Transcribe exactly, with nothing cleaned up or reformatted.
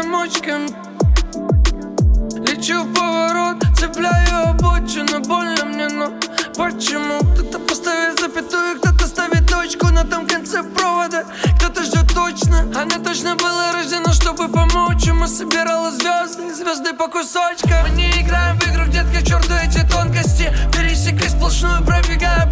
замочками. Лечу в поворот, цепляю обочину. Больно мне, но почему? Кто-то поставит запятую, кто-то ставит точку на том конце провода. Кто-то ждет точно, она точно была рождена, чтобы помочь ему. Собирала звезды, звезды по кусочкам. Мы не играем в игру, детка, к черту эти тонкости. Пересекай сплошную, пробегаю